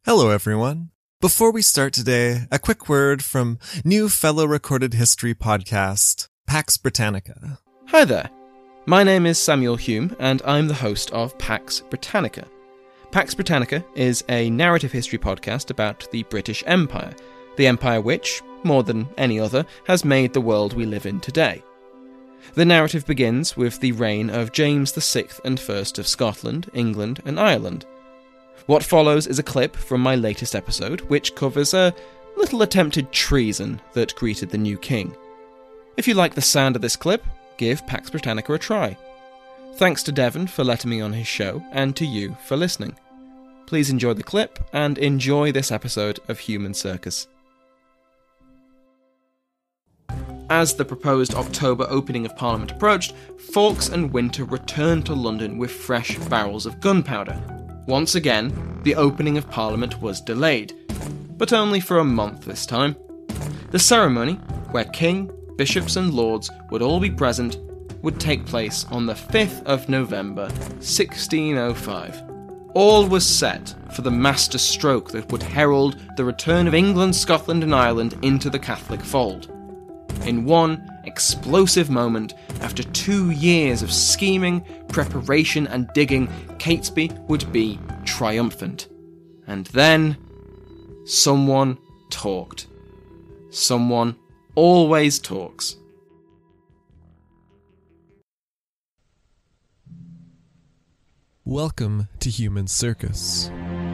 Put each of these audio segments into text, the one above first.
Hello, everyone. Before we start today, a quick word from new fellow recorded history podcast, Pax Britannica. Hi there. My name is Samuel Hume, and I'm the host of Pax Britannica. Pax Britannica is a narrative history podcast about the British Empire, the empire which, more than any other, has made the world we live in today. The narrative begins with the reign of James VI and I of Scotland, England, and Ireland. What follows is a clip from my latest episode, which covers a little attempted treason that greeted the new king. If you like the sound of this clip, give Pax Britannica a try. Thanks to Devon for letting me on his show, and to you for listening. Please enjoy the clip, and enjoy this episode of Human Circus. As the proposed October opening of Parliament approached, Fawkes and Winter returned to London with fresh barrels of gunpowder. Once again, the opening of Parliament was delayed, but only for a month this time. The ceremony, where King, bishops and lords would all be present, would take place on the 5th of November, 1605. All was set for the master stroke that would herald the return of England, Scotland and Ireland into the Catholic fold. In one explosive moment, after 2 years of scheming, preparation and digging, Catesby would be triumphant. And then, someone talked. Someone always talks. Welcome to Human Circus.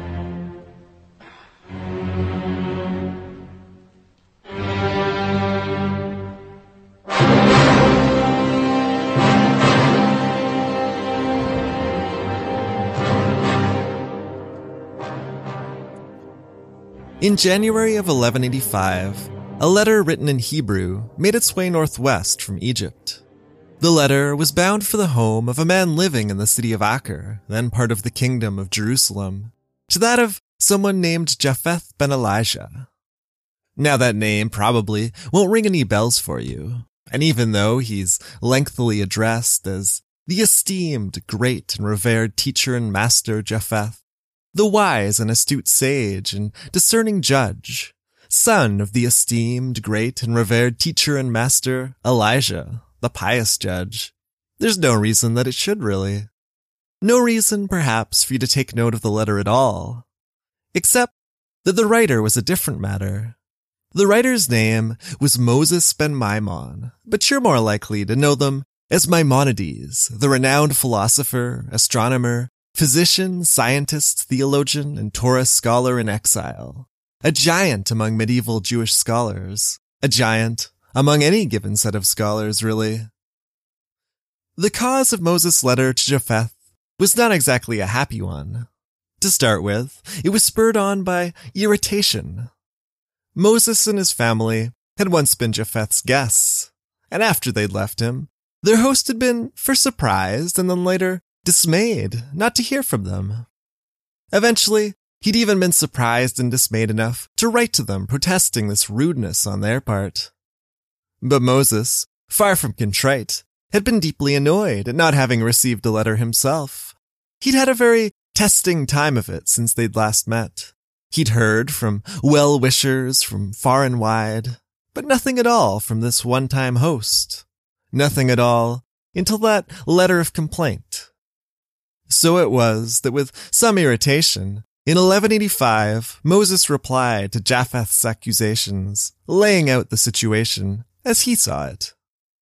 In January of 1185, a letter written in Hebrew made its way northwest from Egypt. The letter was bound for the home of a man living in the city of Acre, then part of the kingdom of Jerusalem, to that of someone named Japheth ben Elijah. Now that name probably won't ring any bells for you, and even though he's lengthily addressed as the esteemed, great, and revered teacher and master Japheth, the wise and astute sage and discerning judge, son of the esteemed, great, and revered teacher and master Elijah, the pious judge, there's no reason that it should really. No reason, perhaps, for you to take note of the letter at all, except that the writer was a different matter. The writer's name was Moses ben Maimon, but you're more likely to know them as Maimonides, the renowned philosopher, astronomer, physician, scientist, theologian, and Torah scholar in exile. A giant among medieval Jewish scholars. A giant among any given set of scholars, really. The cause of Moses' letter to Japheth was not exactly a happy one. To start with, it was spurred on by irritation. Moses and his family had once been Japheth's guests, and after they'd left him, their host had been first surprised and then later dismayed not to hear from them. Eventually, he'd even been surprised and dismayed enough to write to them protesting this rudeness on their part. But Moses, far from contrite, had been deeply annoyed at not having received a letter himself. He'd had a very testing time of it since they'd last met. He'd heard from well-wishers from far and wide, but nothing at all from this one-time host. Nothing at all until that letter of complaint. So it was that with some irritation, in 1185, Moses replied to Japheth's accusations, laying out the situation as he saw it.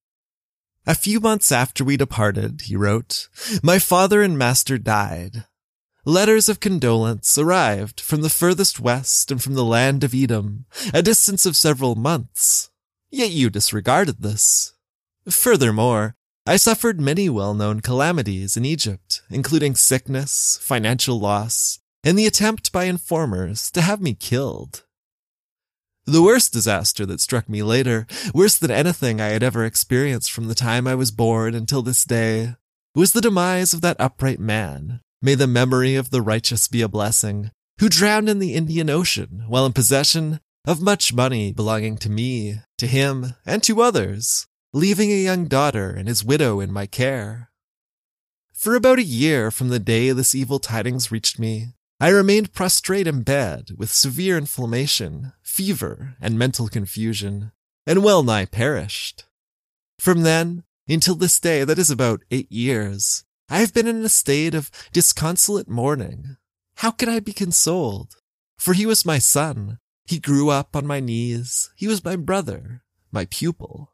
A few months after we departed, he wrote, my father and master died. Letters of condolence arrived from the furthest west and from the land of Edom, a distance of several months. Yet you disregarded this. Furthermore, I suffered many well-known calamities in Egypt, including sickness, financial loss, and the attempt by informers to have me killed. The worst disaster that struck me later, worse than anything I had ever experienced from the time I was born until this day, was the demise of that upright man, may the memory of the righteous be a blessing, who drowned in the Indian Ocean while in possession of much money belonging to me, to him, and to others, leaving a young daughter and his widow in my care. For about a year from the day this evil tidings reached me, I remained prostrate in bed with severe inflammation, fever, and mental confusion, and well nigh perished. From then, until this day, that is about 8 years, I have been in a state of disconsolate mourning. How could I be consoled? For he was my son. He grew up on my knees. He was my brother, my pupil.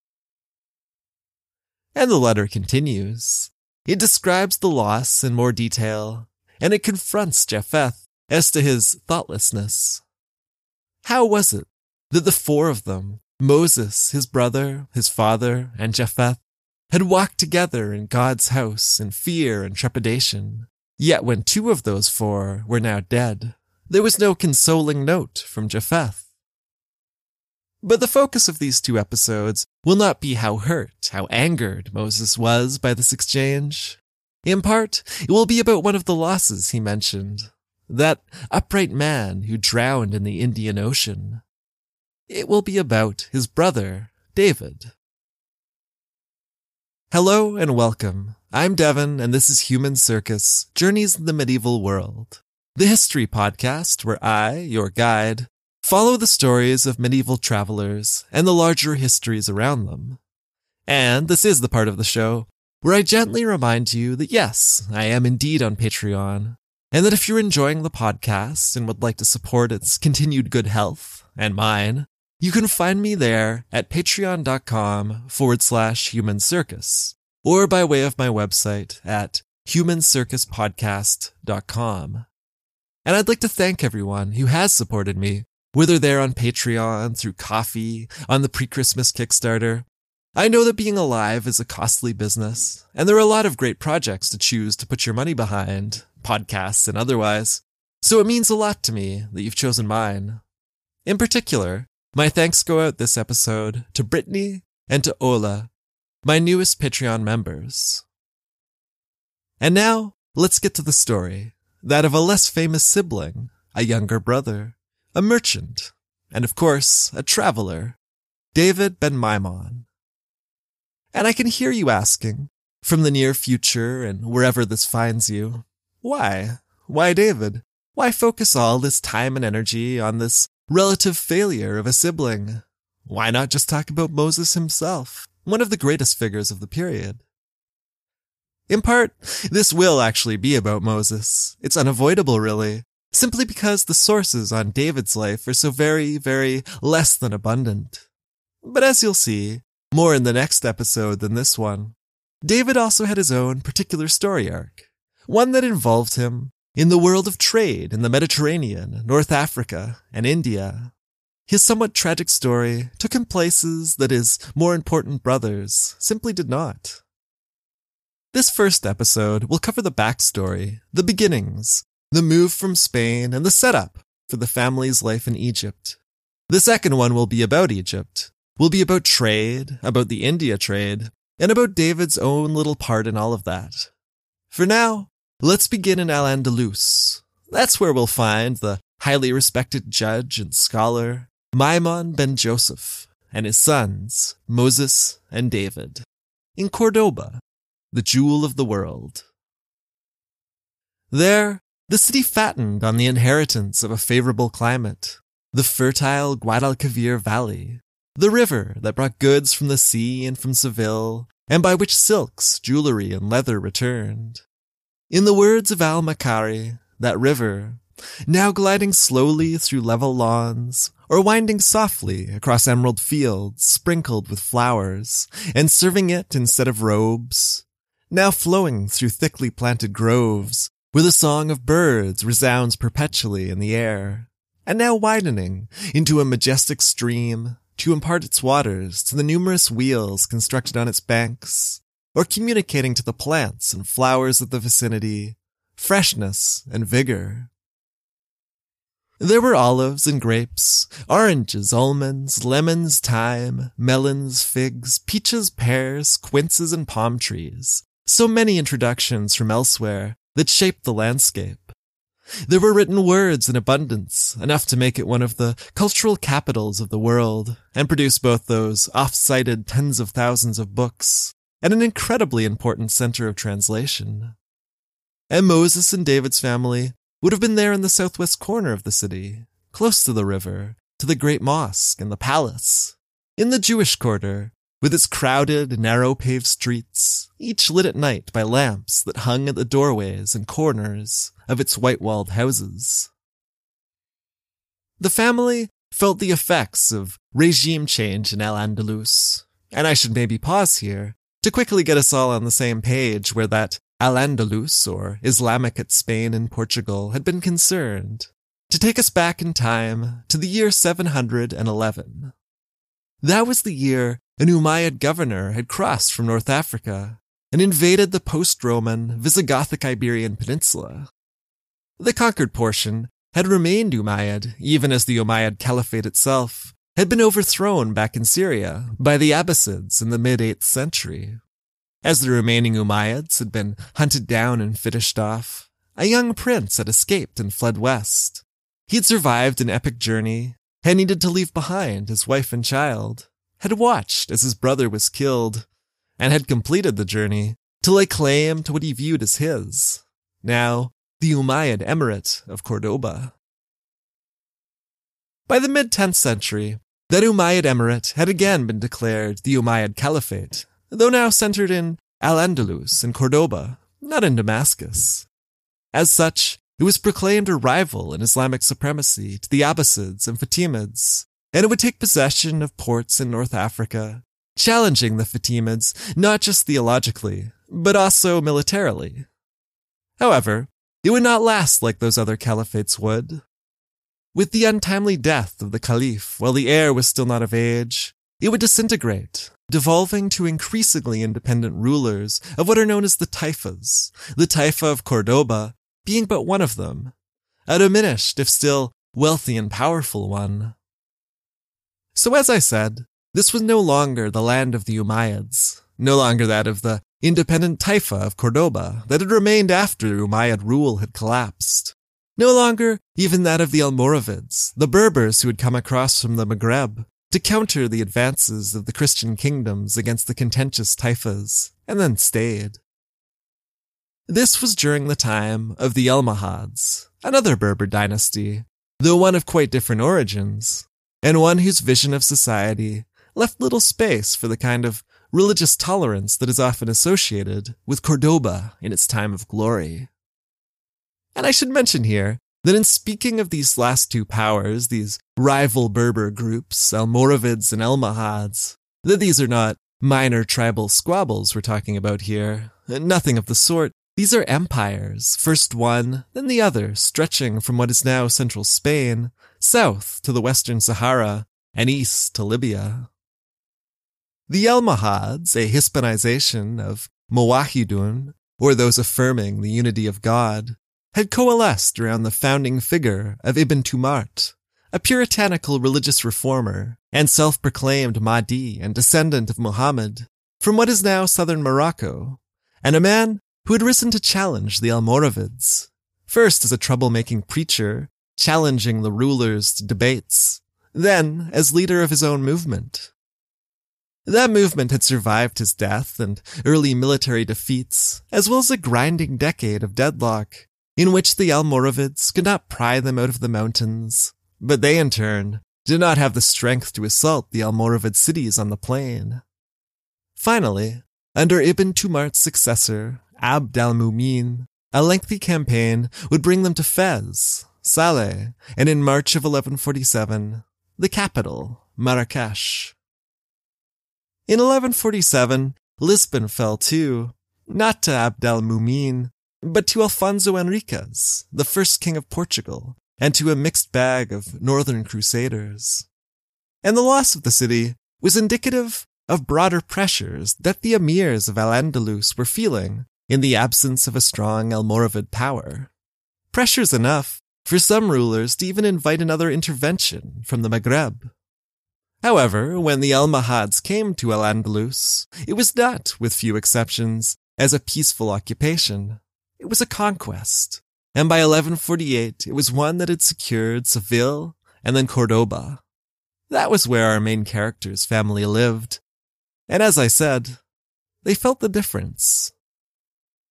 And the letter continues. It describes the loss in more detail, and it confronts Japheth as to his thoughtlessness. How was it that the 4 of them, Moses, his brother, his father, and Japheth, had walked together in God's house in fear and trepidation? Yet when 2 of those 4 were now dead, there was no consoling note from Japheth. But the focus of these 2 episodes will not be how hurt, how angered Moses was by this exchange. In part, it will be about one of the losses he mentioned, that upright man who drowned in the Indian Ocean. It will be about his brother, David. Hello and welcome. I'm Devin, and this is Human Circus, Journeys in the Medieval World, the history podcast where I, your guide, follow the stories of medieval travelers and the larger histories around them. And this is the part of the show where I gently remind you that yes, I am indeed on Patreon, and that if you're enjoying the podcast and would like to support its continued good health, and mine, you can find me there at patreon.com/Human Circus, or by way of my website at humancircuspodcast.com. And I'd like to thank everyone who has supported me, whether they're on Patreon, through Ko-fi, on the pre-Christmas Kickstarter. I know that being alive is a costly business, and there are a lot of great projects to choose to put your money behind, podcasts and otherwise, so it means a lot to me that you've chosen mine. In particular, my thanks go out this episode to Brittany and to Ola, my newest Patreon members. And now, let's get to the story, that of a less famous sibling, a younger brother, a merchant, and of course, a traveler, David Ben Maimon. And I can hear you asking, from the near future and wherever this finds you, why? Why David? Why focus all this time and energy on this relative failure of a sibling? Why not just talk about Moses himself, one of the greatest figures of the period? In part, this will actually be about Moses. It's unavoidable, really, simply because the sources on David's life are so very, very less than abundant. But as you'll see, more in the next episode than this one, David also had his own particular story arc, one that involved him in the world of trade in the Mediterranean, North Africa, and India. His somewhat tragic story took him places that his more important brothers simply did not. This first episode will cover the backstory, the beginnings, the move from Spain, and the setup for the family's life in Egypt. The second one will be about Egypt, will be about trade, about the India trade, and about David's own little part in all of that. For now, let's begin in Al-Andalus. That's where we'll find the highly respected judge and scholar, Maimon ben Joseph, and his sons, Moses and David, in Cordoba, the jewel of the world. There, the city fattened on the inheritance of a favorable climate, the fertile Guadalquivir Valley, the river that brought goods from the sea and from Seville, and by which silks, jewelry, and leather returned. In the words of Al-Makari, that river, now gliding slowly through level lawns, or winding softly across emerald fields sprinkled with flowers, and serving it instead of robes, now flowing through thickly planted groves, where the song of birds resounds perpetually in the air, and now widening into a majestic stream to impart its waters to the numerous wheels constructed on its banks, or communicating to the plants and flowers of the vicinity freshness and vigor. There were olives and grapes, oranges, almonds, lemons, thyme, melons, figs, peaches, pears, quinces, and palm trees. So many introductions from elsewhere that shaped the landscape. There were written words in abundance, enough to make it one of the cultural capitals of the world, and produce both those oft-cited tens of thousands of books, and an incredibly important center of translation. And Moses and David's family would have been there in the southwest corner of the city, close to the river, to the great mosque and the palace. In the Jewish quarter, with its crowded, narrow-paved streets, each lit at night by lamps that hung at the doorways and corners of its white-walled houses. The family felt the effects of regime change in Al-Andalus, and I should maybe pause here to quickly get us all on the same page where that Al-Andalus, or Islamic Spain and Portugal, had been concerned, to take us back in time to the year 711. That was the year an Umayyad governor had crossed from North Africa and invaded the post-Roman Visigothic Iberian Peninsula. The conquered portion had remained Umayyad, even as the Umayyad Caliphate itself had been overthrown back in Syria by the Abbasids in the mid-8th century. As the remaining Umayyads had been hunted down and finished off, a young prince had escaped and fled west. He had survived an epic journey, had needed to leave behind his wife and child, had watched as his brother was killed, and had completed the journey to lay claim to what he viewed as his, now the Umayyad Emirate of Cordoba. By the mid-10th century, that Umayyad Emirate had again been declared the Umayyad Caliphate, though now centered in Al-Andalus and Cordoba, not in Damascus. As such, it was proclaimed a rival in Islamic supremacy to the Abbasids and Fatimids, and it would take possession of ports in North Africa, challenging the Fatimids not just theologically, but also militarily. However, it would not last like those other caliphates would. With the untimely death of the caliph while the heir was still not of age, it would disintegrate, devolving to increasingly independent rulers of what are known as the taifas, the taifa of Cordoba being but one of them, a diminished, if still wealthy and powerful one. So as I said, this was no longer the land of the Umayyads, no longer that of the independent taifa of Cordoba that had remained after Umayyad rule had collapsed. No longer even that of the Almoravids, the Berbers who had come across from the Maghreb to counter the advances of the Christian kingdoms against the contentious taifas, and then stayed. This was during the time of the Almohads, another Berber dynasty, though one of quite different origins, and one whose vision of society left little space for the kind of religious tolerance that is often associated with Cordoba in its time of glory. And I should mention here that in speaking of these last two powers, these rival Berber groups, Almoravids and Almohads, that these are not minor tribal squabbles we're talking about here. Nothing of the sort. These are empires, first one, then the other, stretching from what is now central Spain, south to the Western Sahara, and east to Libya. The Almohads, a Hispanization of Muwahidun, or those affirming the unity of God, had coalesced around the founding figure of Ibn Tumart, a puritanical religious reformer and self-proclaimed Mahdi and descendant of Muhammad, from what is now southern Morocco, and a man who had risen to challenge the Almoravids, first as a troublemaking preacher, challenging the rulers to debates, then as leader of his own movement. That movement had survived his death and early military defeats, as well as a grinding decade of deadlock, in which the Almoravids could not pry them out of the mountains, but they in turn did not have the strength to assault the Almoravid cities on the plain. Finally, under Ibn Tumart's successor, Abd al-Mumin, a lengthy campaign would bring them to Fez, Saleh, and in March of 1147, the capital, Marrakesh. In 1147, Lisbon fell too, not to Abd al-Mumin, but to Alfonso Henriques, the first king of Portugal, and to a mixed bag of northern crusaders. And the loss of the city was indicative of broader pressures that the emirs of Al-Andalus were feeling in the absence of a strong Almoravid power. Pressures enough for some rulers to even invite another intervention from the Maghreb. However, when the Almohads came to Al-Andalus, it was not, with few exceptions, as a peaceful occupation. It was a conquest, and by 1148 it was one that had secured Seville and then Cordoba. That was where our main character's family lived, and as I said, they felt the difference.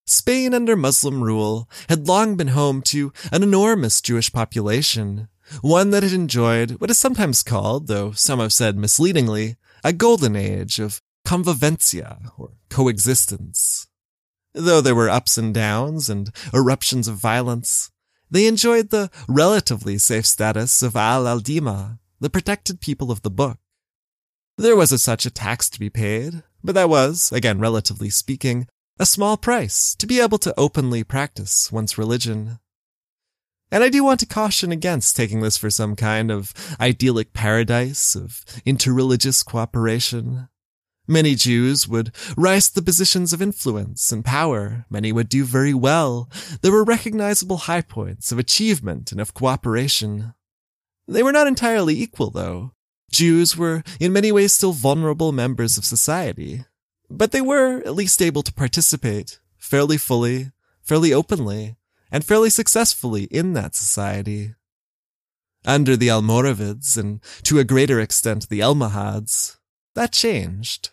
Spain under Muslim rule had long been home to an enormous Jewish population, one that had enjoyed what is sometimes called, though some have said misleadingly, a golden age of convivencia, or coexistence. Though there were ups and downs and eruptions of violence, they enjoyed the relatively safe status of al-Dima, the protected people of the book. There was as such a tax to be paid, but that was, again relatively speaking, a small price to be able to openly practice one's religion. And I do want to caution against taking this for some kind of idyllic paradise of interreligious cooperation. Many Jews would rise to the positions of influence and power. Many would do very well. There were recognizable high points of achievement and of cooperation. They were not entirely equal, though. Jews were in many ways still vulnerable members of society, but they were at least able to participate fairly fully, fairly openly, and fairly successfully in that society. Under the Almoravids, and to a greater extent the Almohads, that changed.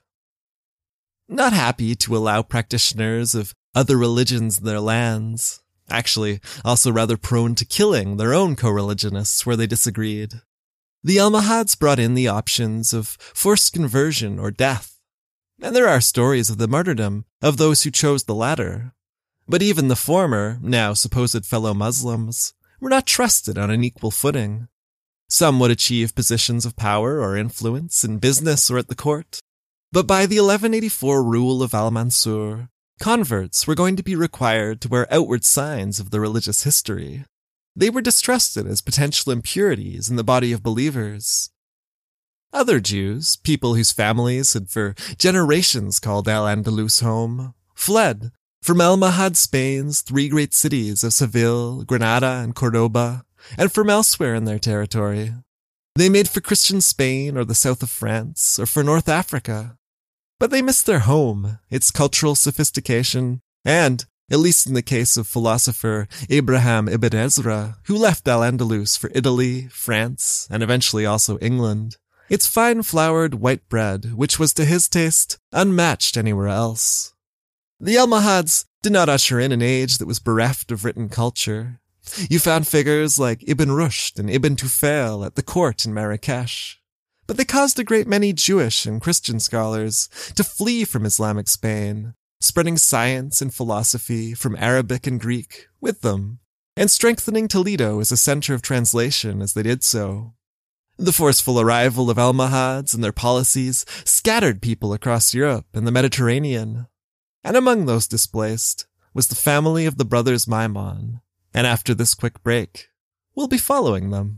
Not happy to allow practitioners of other religions in their lands, actually also rather prone to killing their own co-religionists where they disagreed, the Almohads brought in the options of forced conversion or death, and there are stories of the martyrdom of those who chose the latter. But even the former, now supposed fellow Muslims, were not trusted on an equal footing. Some would achieve positions of power or influence in business or at the court, but by the 1184 rule of Al-Mansur, converts were going to be required to wear outward signs of their religious history. They were distrusted as potential impurities in the body of believers. Other Jews, people whose families had for generations called Al-Andalus home, fled from Almohad Spain's three great cities of Seville, Granada, and Cordoba, and from elsewhere in their territory. They made for Christian Spain or the south of France, or for North Africa. But they missed their home, its cultural sophistication, and, at least in the case of philosopher Abraham ibn Ezra, who left Al-Andalus for Italy, France, and eventually also England, its fine-floured white bread, which was to his taste unmatched anywhere else. The Almohads did not usher in an age that was bereft of written culture. You found figures like Ibn Rushd and Ibn Tufail at the court in Marrakesh, but they caused a great many Jewish and Christian scholars to flee from Islamic Spain, spreading science and philosophy from Arabic and Greek with them, and strengthening Toledo as a center of translation as they did so. The forceful arrival of Almohads and their policies scattered people across Europe and the Mediterranean, and among those displaced was the family of the brothers Maimon, and after this quick break, we'll be following them.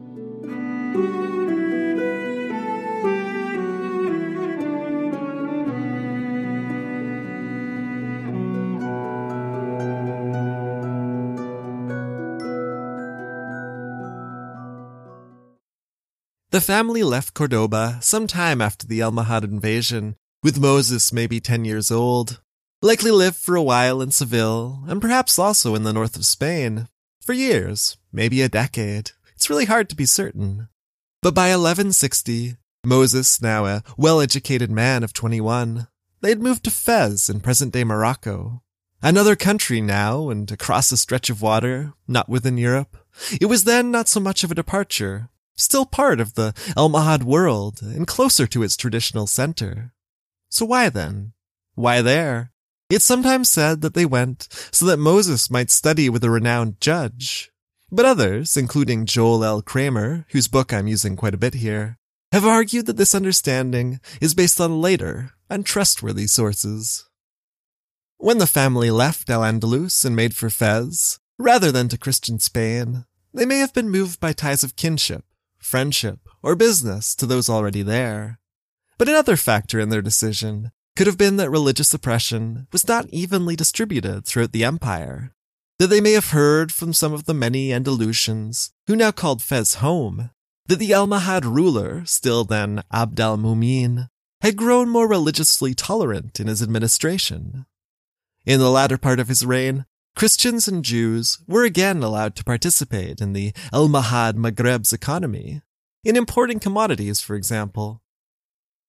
The family left Cordoba some time after the Almohad invasion, with Moses maybe 10 years old, likely lived for a while in Seville, and perhaps also in the north of Spain, for years, maybe a decade. It's really hard to be certain. But by 1160, Moses, now a well-educated man of 21, they had moved to Fez in present-day Morocco. Another country now, and across a stretch of water, not within Europe. It was then not so much of a departure, still part of the Almohad world, and closer to its traditional center. So why then? Why there? It's sometimes said that they went so that Moses might study with a renowned judge. But others, including Joel L. Kramer, whose book I'm using quite a bit here, have argued that this understanding is based on later, untrustworthy sources. When the family left Al-Andalus and made for Fez, rather than to Christian Spain, they may have been moved by ties of kinship, friendship, or business to those already there. But another factor in their decision could have been that religious oppression was not evenly distributed throughout the empire, that they may have heard from some of the many Andalusians who now called Fez home, that the Almohad ruler, still then Abd al-Mumin, had grown more religiously tolerant in his administration. In the latter part of his reign, Christians and Jews were again allowed to participate in the Almohad Maghreb's economy, in importing commodities, for example.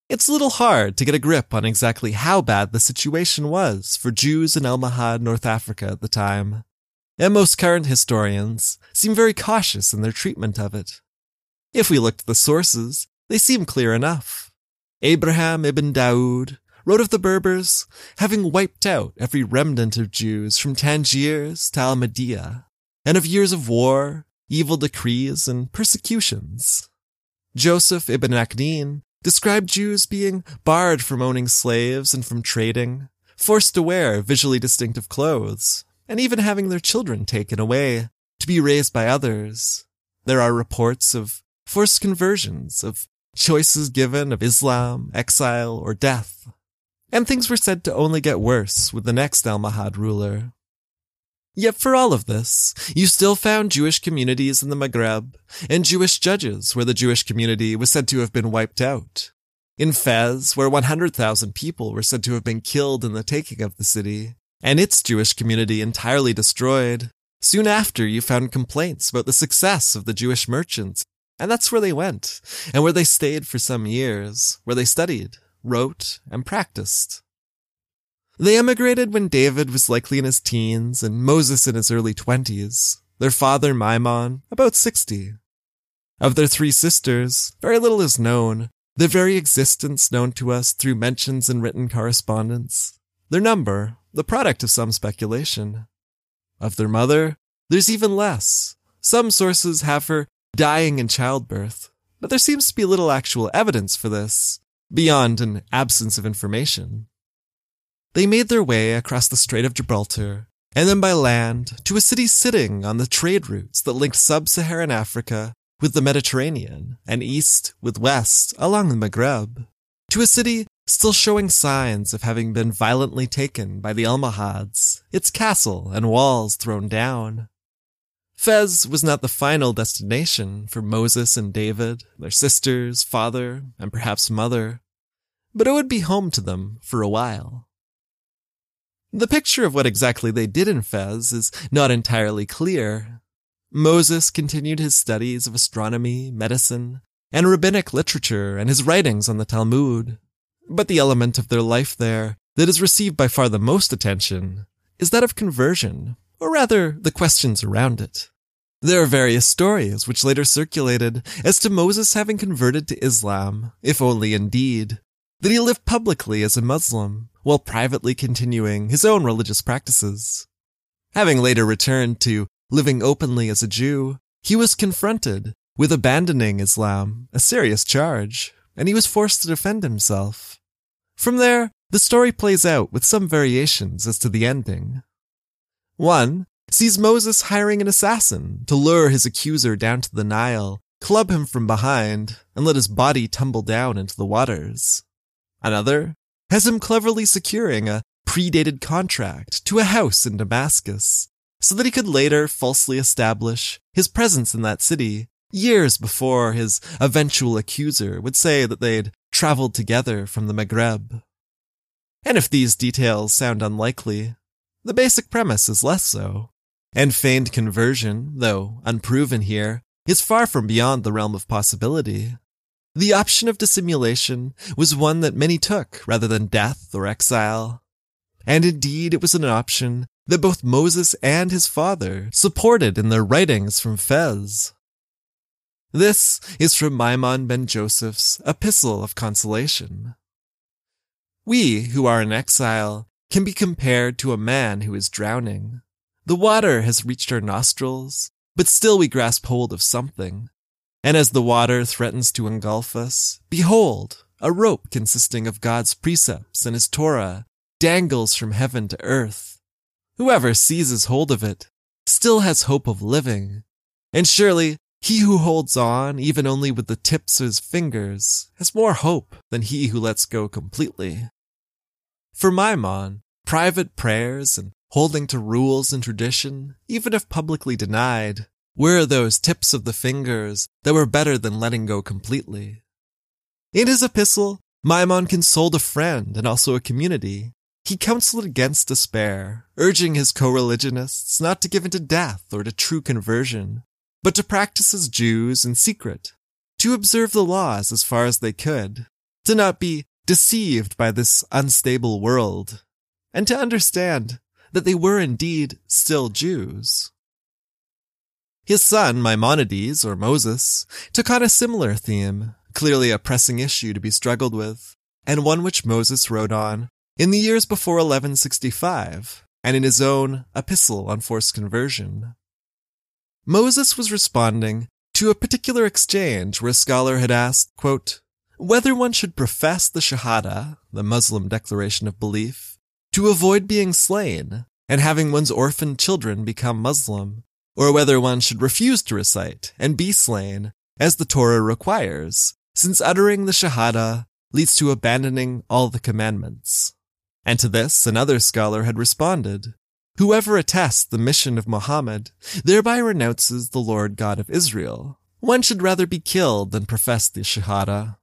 it's a little hard to get a grip on exactly how bad the situation was for Jews in Almahad, North Africa at the time, and most current historians seem very cautious in their treatment of it. If we look to the sources, they seem clear enough. Abraham ibn Daud wrote of the Berbers having wiped out every remnant of Jews from Tangiers to Almedia, and of years of war, evil decrees, and persecutions. Joseph ibn Aknin described Jews being barred from owning slaves and from trading, forced to wear visually distinctive clothes, and even having their children taken away to be raised by others. There are reports of forced conversions, of choices given of Islam, exile, or death. And things were said to only get worse with the next Almohad ruler. Yet for all of this, you still found Jewish communities in the Maghreb, and Jewish judges where the Jewish community was said to have been wiped out. In Fez, where 100,000 people were said to have been killed in the taking of the city, and its Jewish community entirely destroyed, soon after you found complaints about the success of the Jewish merchants, and that's where they went, and where they stayed for some years, where they studied, wrote, and practiced. They emigrated when David was likely in his teens and Moses in his early 20s, their father Maimon about 60. Of their 3 sisters, very little is known, their very existence known to us through mentions in written correspondence, their number, the product of some speculation. Of their mother, there's even less. Some sources have her dying in childbirth, but there seems to be little actual evidence for this, beyond an absence of information. They made their way across the Strait of Gibraltar, and then by land to a city sitting on the trade routes that linked sub-Saharan Africa with the Mediterranean, and east with west along the Maghreb, to a city still showing signs of having been violently taken by the Almohads, its castle and walls thrown down. Fez was not the final destination for Moses and David, their sisters, father, and perhaps mother, but it would be home to them for a while. The picture of what exactly they did in Fez is not entirely clear. Moses continued his studies of astronomy, medicine, and rabbinic literature and his writings on the Talmud, but the element of their life there that is received by far the most attention is that of conversion, or rather the questions around it. There are various stories which later circulated as to Moses having converted to Islam, if only indeed, that he lived publicly as a Muslim, while privately continuing his own religious practices. Having later returned to living openly as a Jew, he was confronted with abandoning Islam, a serious charge, and he was forced to defend himself. From there, the story plays out with some variations as to the ending. One sees Moses hiring an assassin to lure his accuser down to the Nile, club him from behind, and let his body tumble down into the waters. Another has him cleverly securing a predated contract to a house in Damascus, so that he could later falsely establish his presence in that city years before his eventual accuser would say that they'd traveled together from the Maghreb. And if these details sound unlikely, the basic premise is less so, and feigned conversion, though unproven here, is far from beyond the realm of possibility. The option of dissimulation was one that many took rather than death or exile. And indeed it was an option that both Moses and his father supported in their writings from Fez. This is from Maimon ben Joseph's Epistle of Consolation. We who are in exile can be compared to a man who is drowning. The water has reached our nostrils, but still we grasp hold of something. And as the water threatens to engulf us, behold, a rope consisting of God's precepts and his Torah dangles from heaven to earth. Whoever seizes hold of it still has hope of living, and surely he who holds on, even only with the tips of his fingers, has more hope than he who lets go completely. For Maimon, private prayers and holding to rules and tradition, even if publicly denied, were those tips of the fingers that were better than letting go completely. In his epistle, Maimon consoled a friend and also a community. He counseled against despair, urging his co-religionists not to give in to death or to true conversion, but to practice as Jews in secret, to observe the laws as far as they could, to not be deceived by this unstable world, and to understand that they were indeed still Jews. His son, Maimonides, or Moses, took on a similar theme, clearly a pressing issue to be struggled with, and one which Moses wrote on in the years before 1165, and in his own Epistle on Forced Conversion. Moses was responding to a particular exchange where a scholar had asked, quote, whether one should profess the Shahada, the Muslim declaration of belief, to avoid being slain and having one's orphaned children become Muslim, or whether one should refuse to recite and be slain, as the Torah requires, since uttering the Shahada leads to abandoning all the commandments. And to this, another scholar had responded, whoever attests the mission of Muhammad thereby renounces the Lord God of Israel. One should rather be killed than profess the Shahada.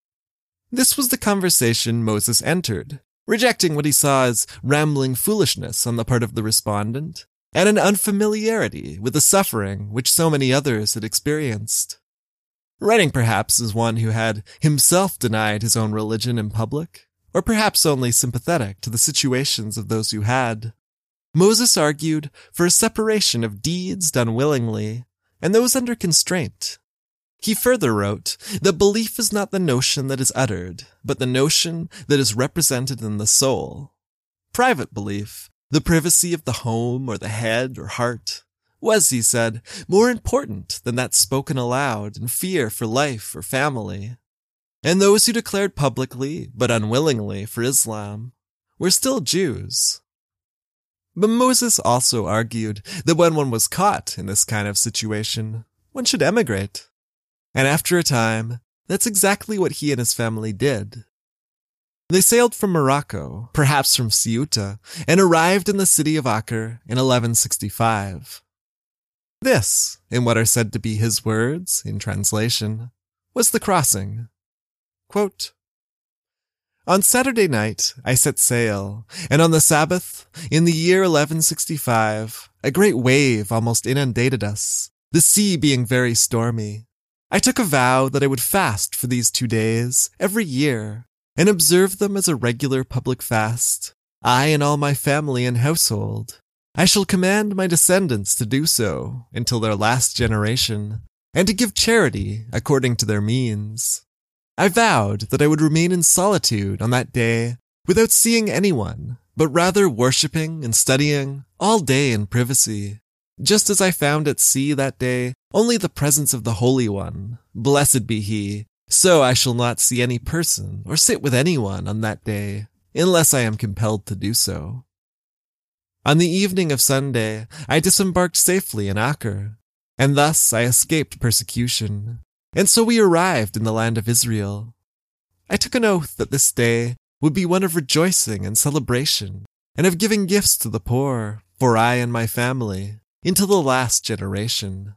This was the conversation Moses entered, rejecting what he saw as rambling foolishness on the part of the respondent, and an unfamiliarity with the suffering which so many others had experienced. Writing perhaps as one who had himself denied his own religion in public, or perhaps only sympathetic to the situations of those who had, Moses argued for a separation of deeds done willingly and those under constraint. He further wrote that belief is not the notion that is uttered, but the notion that is represented in the soul. Private belief, the privacy of the home or the head or heart, was, he said, more important than that spoken aloud in fear for life or family. And those who declared publicly, but unwillingly, for Islam, were still Jews. But Moses also argued that when one was caught in this kind of situation, one should emigrate. And after a time, that's exactly what he and his family did. They sailed from Morocco, perhaps from Ceuta, and arrived in the city of Acre in 1165. This, in what are said to be his words, in translation, was the crossing. Quote, on Saturday night, I set sail, and on the Sabbath, in the year 1165, a great wave almost inundated us, the sea being very stormy. I took a vow that I would fast for these 2 days, every year, and observe them as a regular public fast, I and all my family and household. I shall command my descendants to do so until their last generation, and to give charity according to their means. I vowed that I would remain in solitude on that day without seeing anyone, but rather worshipping and studying all day in privacy. Just as I found at sea that day only the presence of the Holy One, blessed be he, so I shall not see any person or sit with anyone on that day, unless I am compelled to do so. On the evening of Sunday, I disembarked safely in Acre, and thus I escaped persecution, and so we arrived in the land of Israel. I took an oath that this day would be one of rejoicing and celebration, and of giving gifts to the poor, for I and my family, into the last generation.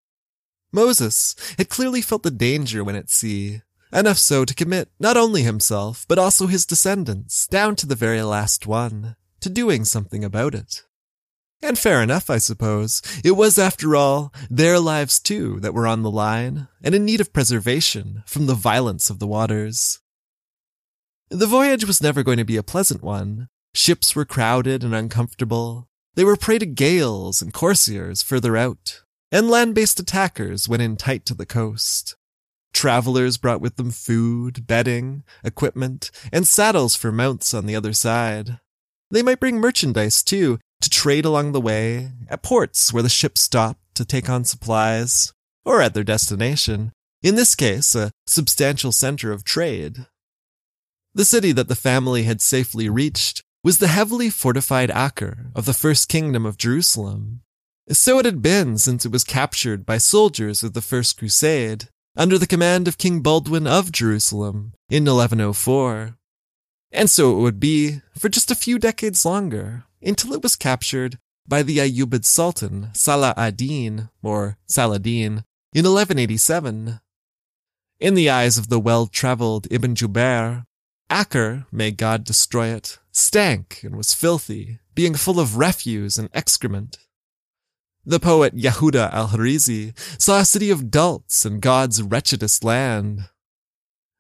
Moses had clearly felt the danger when at sea, enough so to commit not only himself, but also his descendants, down to the very last one, to doing something about it. And fair enough, I suppose. It was, after all, their lives too that were on the line, and in need of preservation from the violence of the waters. The voyage was never going to be a pleasant one. Ships were crowded and uncomfortable. They were prey to gales and corsairs further out, and land-based attackers went in tight to the coast. Travelers brought with them food, bedding, equipment, and saddles for mounts on the other side. They might bring merchandise, too, to trade along the way, at ports where the ships stopped to take on supplies, or at their destination, in this case a substantial center of trade. The city that the family had safely reached was the heavily fortified Acre of the First Kingdom of Jerusalem. So it had been since it was captured by soldiers of the First Crusade, under the command of King Baldwin of Jerusalem in 1104. And so it would be for just a few decades longer, until it was captured by the Ayyubid Sultan Salah ad-Din, or Saladin, in 1187. In the eyes of the well-traveled Ibn Jubair, Acre, may God destroy it, stank and was filthy, being full of refuse and excrement. The poet Yehuda al-Harizi saw a city of dolts and God's wretchedest land.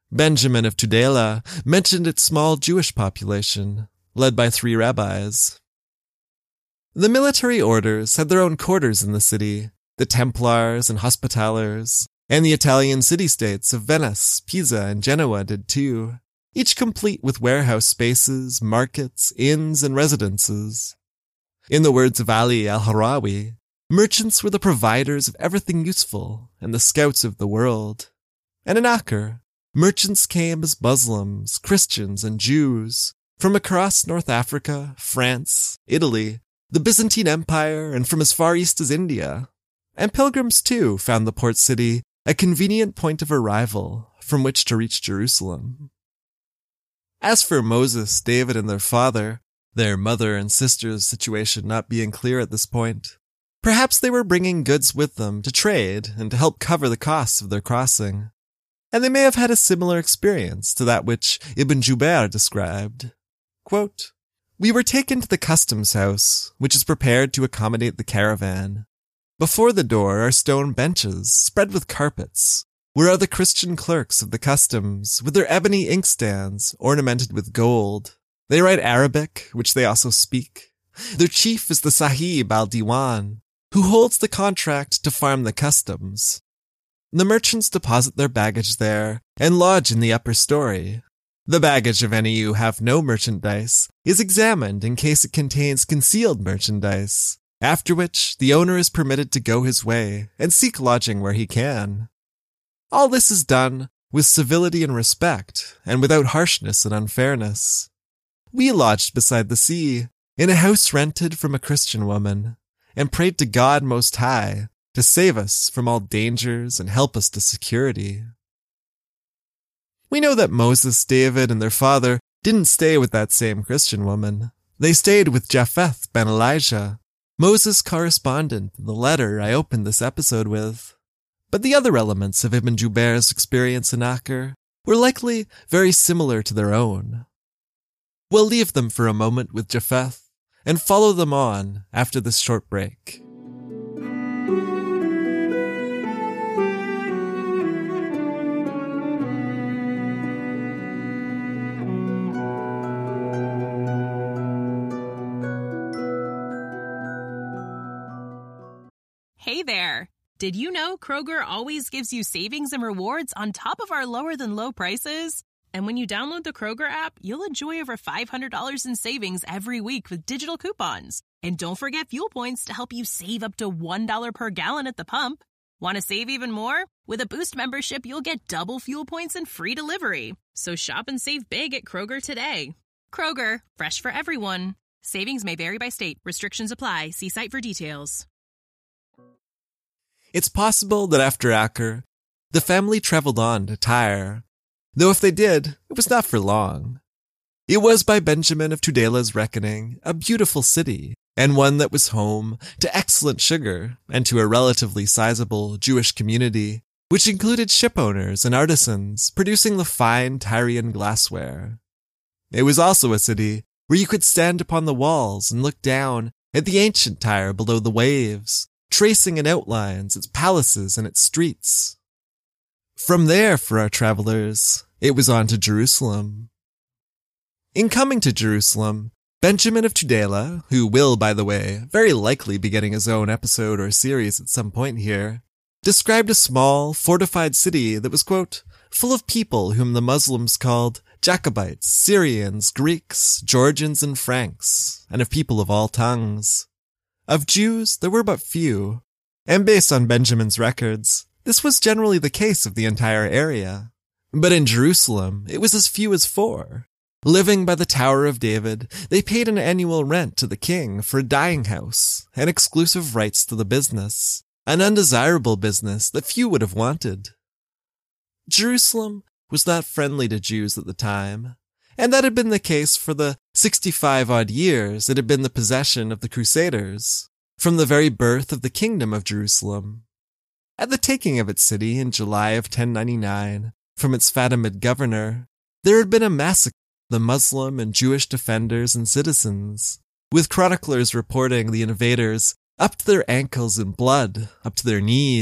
Benjamin of Tudela mentioned its small Jewish population, led by 3 rabbis. The military orders had their own quarters in the city, the Templars and Hospitallers, and the Italian city-states of Venice, Pisa, and Genoa did too, each complete with warehouse spaces, markets, inns, and residences. In the words of Ali al-Harawi, merchants were the providers of everything useful and the scouts of the world. And in Acre, merchants came as Muslims, Christians, and Jews from across North Africa, France, Italy, the Byzantine Empire, and from as far east as India. And pilgrims, too, found the port city a convenient point of arrival from which to reach Jerusalem. As for Moses, David, and their father, their mother and sister's situation not being clear at this point, perhaps they were bringing goods with them to trade and to help cover the costs of their crossing. And they may have had a similar experience to that which Ibn Jubair described. Quote, "We were taken to the customs house, which is prepared to accommodate the caravan. Before the door are stone benches spread with carpets, where are the Christian clerks of the customs with their ebony inkstands ornamented with gold. They write Arabic, which they also speak. Their chief is the Sahib al-Diwan, who holds the contract to farm the customs. The merchants deposit their baggage there and lodge in the upper story. The baggage of any who have no merchandise is examined in case it contains concealed merchandise, after which the owner is permitted to go his way and seek lodging where he can. All this is done with civility and respect, and without harshness and unfairness. We lodged beside the sea, in a house rented from a Christian woman, and prayed to God Most High to save us from all dangers and help us to security." We know that Moses, David, and their father didn't stay with that same Christian woman. They stayed with Japheth ben Elijah, Moses' correspondent in the letter I opened this episode with. But the other elements of Ibn Jubair's experience in Acre were likely very similar to their own. We'll leave them for a moment with Japheth and follow them on after this short break. Hey there! Did you know Kroger always gives you savings and rewards on top of our lower-than-low prices? And when you download the Kroger app, you'll enjoy over $500 in savings every week with digital coupons. And don't forget fuel points to help you save up to $1 per gallon at the pump. Want to save even more? With a Boost membership, you'll get double fuel points and free delivery. So shop and save big at Kroger today. Kroger, fresh for everyone. Savings may vary by state. Restrictions apply. See site for details. It's possible that after Acre, the family traveled on to Tyre, though if they did, it was not for long. It was by Benjamin of Tudela's reckoning a beautiful city, and one that was home to excellent sugar and to a relatively sizable Jewish community, which included shipowners and artisans producing the fine Tyrian glassware. It was also a city where you could stand upon the walls and look down at the ancient Tyre below the waves, tracing in outlines its palaces and its streets. From there, for our travelers, it was on to Jerusalem. In coming to Jerusalem, Benjamin of Tudela, who will, by the way, very likely be getting his own episode or series at some point here, described a small, fortified city that was, quote, full of people whom the Muslims called Jacobites, Syrians, Greeks, Georgians, and Franks, and of people of all tongues. Of Jews, there were but few, and based on Benjamin's records, this was generally the case of the entire area. But in Jerusalem, it was as few as 4. Living by the Tower of David, they paid an annual rent to the king for a dyeing house and exclusive rights to the business, an undesirable business that few would have wanted. Jerusalem was not friendly to Jews at the time, and that had been the case for the 65-odd years it had been the possession of the Crusaders, from the very birth of the Kingdom of Jerusalem. At the taking of its city in July of 1099 from its Fatimid governor, there had been a massacre of the Muslim and Jewish defenders and citizens, with chroniclers reporting the invaders up to their ankles in blood, up to their knees,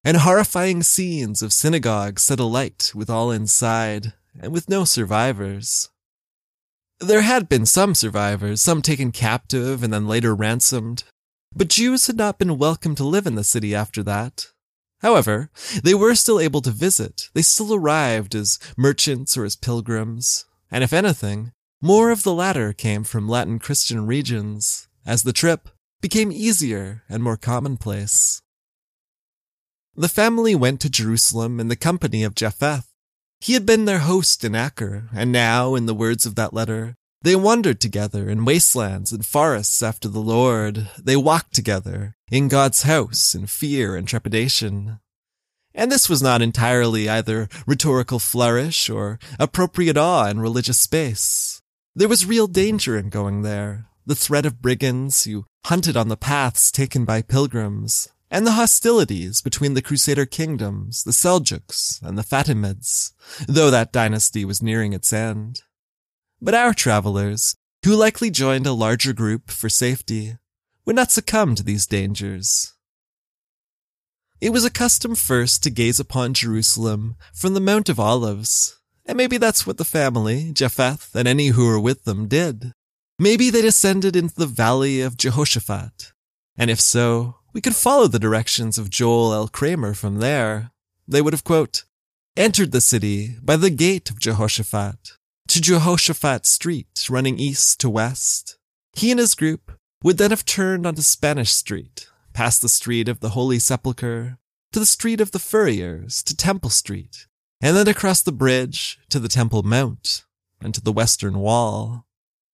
and horrifying scenes of synagogues set alight with all inside, and with no survivors. There had been some survivors, some taken captive and then later ransomed, but Jews had not been welcome to live in the city after that. However, they were still able to visit. They still arrived as merchants or as pilgrims, and if anything, more of the latter came from Latin Christian regions, as the trip became easier and more commonplace. The family went to Jerusalem in the company of Japheth. He had been their host in Acre, and now, in the words of that letter, they wandered together in wastelands and forests after the Lord. They walked together in God's house in fear and trepidation. And this was not entirely either rhetorical flourish or appropriate awe in religious space. There was real danger in going there, the threat of brigands who hunted on the paths taken by pilgrims, and the hostilities between the Crusader kingdoms, the Seljuks and the Fatimids, though that dynasty was nearing its end. But our travelers, who likely joined a larger group for safety, would not succumb to these dangers. It was a custom first to gaze upon Jerusalem from the Mount of Olives, and maybe that's what the family, Japheth, and any who were with them did. Maybe they descended into the valley of Jehoshaphat, and if so, we could follow the directions of Joel L. Kramer from there. They would have, quote, entered the city by the gate of Jehoshaphat, to Jehoshaphat Street, running east to west. He and his group would then have turned onto Spanish Street, past the Street of the Holy Sepulchre, to the Street of the Furriers, to Temple Street, and then across the bridge to the Temple Mount, and to the Western Wall.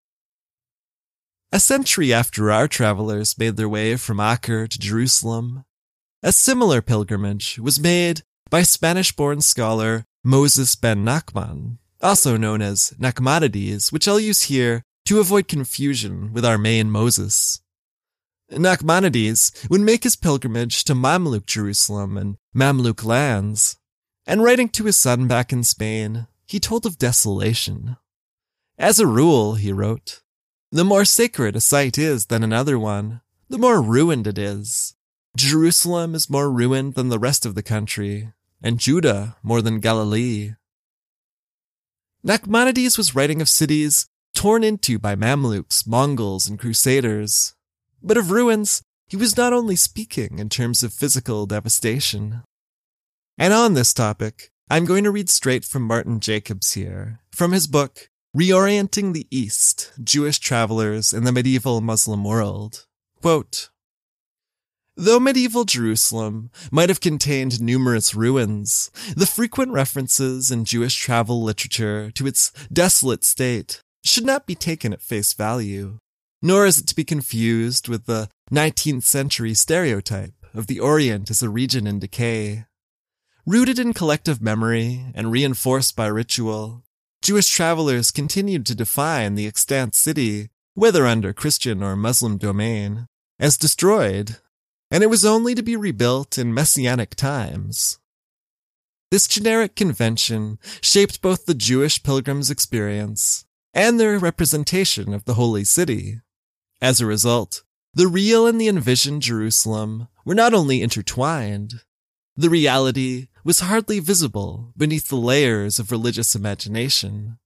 A century after our travelers made their way from Acre to Jerusalem, a similar pilgrimage was made by Spanish-born scholar Moses ben Nachman, also known as Nachmanides, which I'll use here to avoid confusion with our main Moses. Nachmanides would make his pilgrimage to Mamluk Jerusalem and Mamluk lands, and writing to his son back in Spain, he told of desolation. As a rule, he wrote, the more sacred a site is than another one, the more ruined it is. Jerusalem is more ruined than the rest of the country, and Judah more than Galilee. Nachmanides was writing of cities torn into by Mamluks, Mongols, and Crusaders. But of ruins, he was not only speaking in terms of physical devastation. And on this topic, I'm going to read straight from Martin Jacobs here, from his book, Reorienting the East, Jewish Travelers in the Medieval Muslim World. Quote, though medieval Jerusalem might have contained numerous ruins, the frequent references in Jewish travel literature to its desolate state should not be taken at face value, nor is it to be confused with the 19th century stereotype of the Orient as a region in decay. Rooted in collective memory and reinforced by ritual, Jewish travelers continued to define the extant city, whether under Christian or Muslim domain, as destroyed, and it was only to be rebuilt in Messianic times. This generic convention shaped both the Jewish pilgrims' experience and their representation of the Holy City. As a result, the real and the envisioned Jerusalem were not only intertwined, the reality was hardly visible beneath the layers of religious imagination.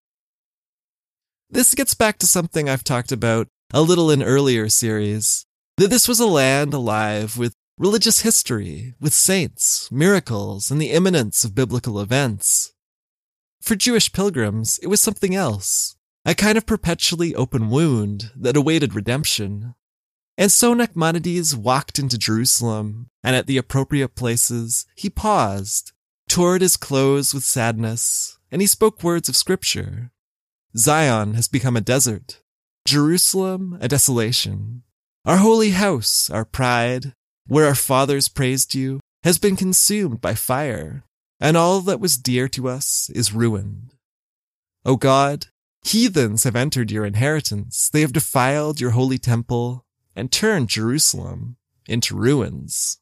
This gets back to something I've talked about a little in earlier series, that this was a land alive with religious history, with saints, miracles, and the imminence of biblical events. For Jewish pilgrims, it was something else, a kind of perpetually open wound that awaited redemption. And so Nachmanides walked into Jerusalem, and at the appropriate places, he paused, tore at his clothes with sadness, and he spoke words of scripture. Zion has become a desert, Jerusalem a desolation. Our holy house, our pride, where our fathers praised you, has been consumed by fire, and all that was dear to us is ruined. O God, heathens have entered your inheritance, they have defiled your holy temple, and turned Jerusalem into ruins.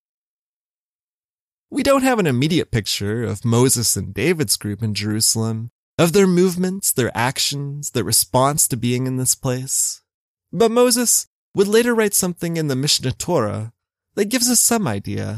We don't have an immediate picture of Moses and David's group in Jerusalem, of their movements, their actions, their response to being in this place. But Moses would later write something in the Mishneh Torah that gives us some idea,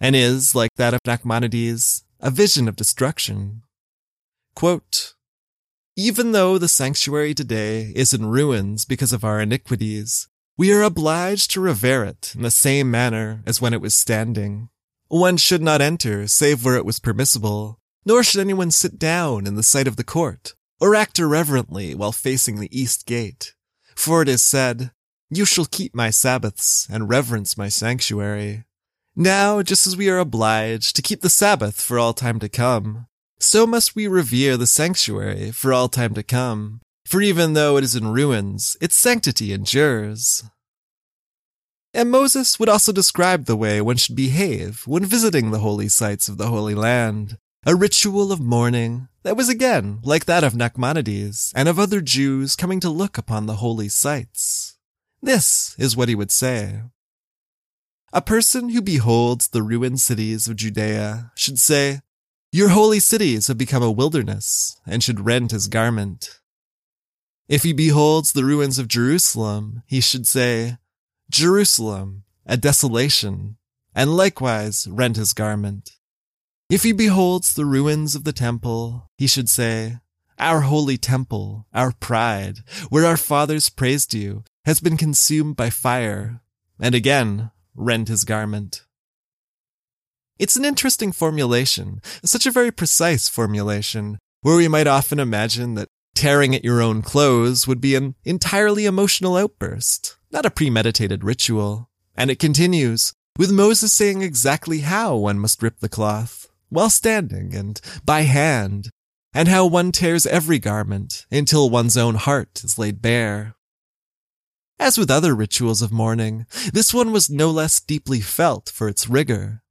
and is, like that of Nachmanides, a vision of destruction. Quote, "Even though the sanctuary today is in ruins because of our iniquities, we are obliged to revere it in the same manner as when it was standing. One should not enter save where it was permissible, nor should anyone sit down in the sight of the court, or act irreverently while facing the east gate. For it is said, 'You shall keep my Sabbaths and reverence my sanctuary.' Now, just as we are obliged to keep the Sabbath for all time to come, so must we revere the sanctuary for all time to come, for even though it is in ruins, its sanctity endures." And Moses would also describe the way one should behave when visiting the holy sites of the Holy Land, a ritual of mourning that was again like that of Nachmanides and of other Jews coming to look upon the holy sites. This is what he would say. "A person who beholds the ruined cities of Judea should say, 'Your holy cities have become a wilderness,' and should rend his garment. If he beholds the ruins of Jerusalem, he should say, 'Jerusalem, a desolation,' and likewise rend his garment. If he beholds the ruins of the temple, he should say, 'Our holy temple, our pride, where our fathers praised you, has been consumed by fire,' and again rend his garment." It's an interesting formulation, such a very precise formulation, where we might often imagine that tearing at your own clothes would be an entirely emotional outburst, not a premeditated ritual. And it continues, with Moses saying exactly how one must rip the cloth, while standing and by hand, and how one tears every garment until one's own heart is laid bare. As with other rituals of mourning, this one was no less deeply felt for its rigor.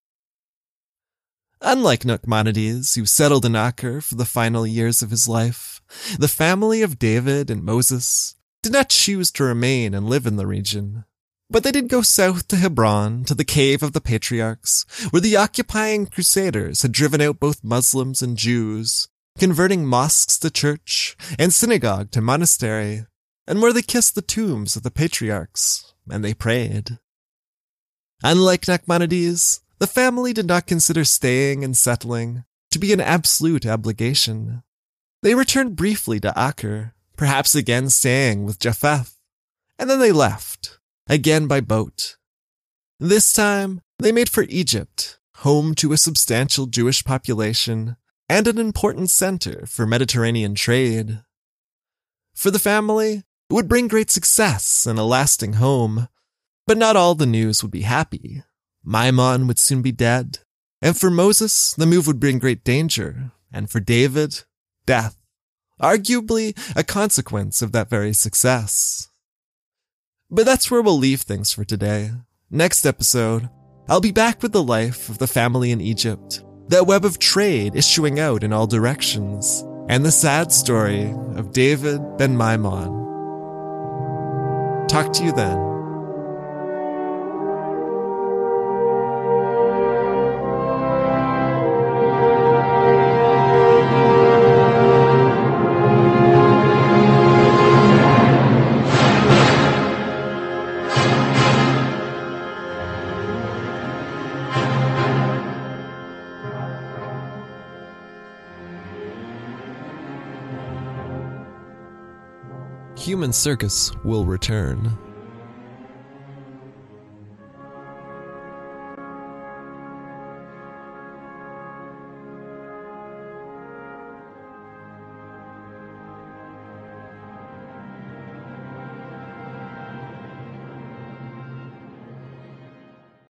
Unlike Nachmanides, who settled in Acre for the final years of his life, the family of David and Moses did not choose to remain and live in the region. But they did go south to Hebron, to the cave of the patriarchs, where the occupying crusaders had driven out both Muslims and Jews, converting mosques to church and synagogue to monastery, and where they kissed the tombs of the patriarchs, and they prayed. Unlike Nachmanides, the family did not consider staying and settling to be an absolute obligation. They returned briefly to Acre, perhaps again staying with Japheth, and then they left, again by boat. This time, they made for Egypt, home to a substantial Jewish population and an important center for Mediterranean trade. For the family, it would bring great success and a lasting home, but not all the news would be happy. Maimon would soon be dead, and for Moses, the move would bring great danger, and for David, death, arguably a consequence of that very success. But that's where we'll leave things for today. Next episode, I'll be back with the life of the family in Egypt, that web of trade issuing out in all directions, and the sad story of David ben Maimon. Talk to you then. Human Circus will return.